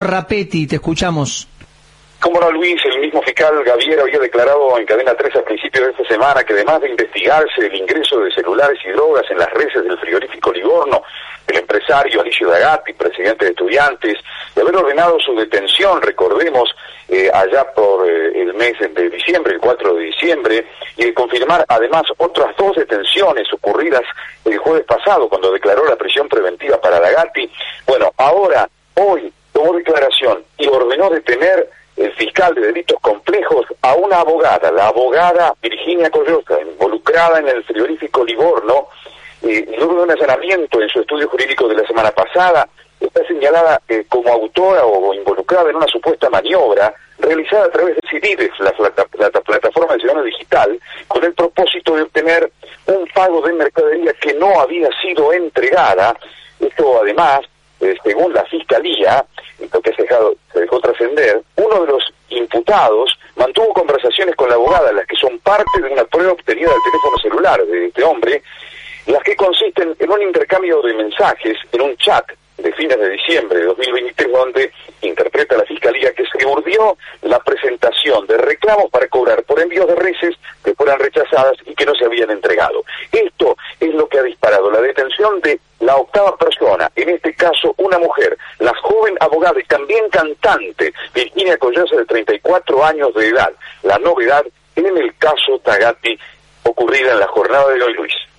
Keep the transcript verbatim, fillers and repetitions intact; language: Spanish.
Rapetti, te escuchamos. Como no, Luis, el mismo fiscal Gaviera había declarado en Cadena tres a principios de esta semana que además de investigarse el ingreso de celulares y drogas en las reses del frigorífico Livorno, el empresario Alicio D'Agati, presidente de Estudiantes, de haber ordenado su detención, recordemos, eh, allá por eh, el mes de diciembre, el cuatro de diciembre, y de confirmar además otras dos detenciones ocurridas el jueves pasado, cuando declaró la prisión preventiva para D'Agati. Bueno, ahora, hoy, tomó declaración y ordenó detener el fiscal de delitos complejos a una abogada, la abogada Virginia Collosa, involucrada en el frigorífico Livorno, eh, luego de un allanamiento en su estudio jurídico de la semana pasada, está señalada eh, como autora o involucrada en una supuesta maniobra realizada a través de CIDIDES, la, plata, la plataforma de ciudadano digital, con el propósito de obtener un pago de mercadería que no había sido entregada. Esto además, eh, según la Fiscalía, lo que se dejó, se dejó trascender, uno de los imputados mantuvo conversaciones con la abogada, las que son parte de una prueba obtenida del teléfono celular de este hombre, las que consisten en un intercambio de mensajes en un chat de fines de diciembre de dos mil veintitrés, donde interpreta la Fiscalía que se urdió la presentación de reclamos para cobrar por envíos de reses que fueran rechazadas y que no se habían entregado. Esto es lo que ha disparado la detención de la octava persona, en este caso una mujer, la joven abogada y también cantante Virginia Collosa, de treinta y cuatro años de edad. La novedad en el caso D'Agati ocurrida en la jornada de hoy, Luis.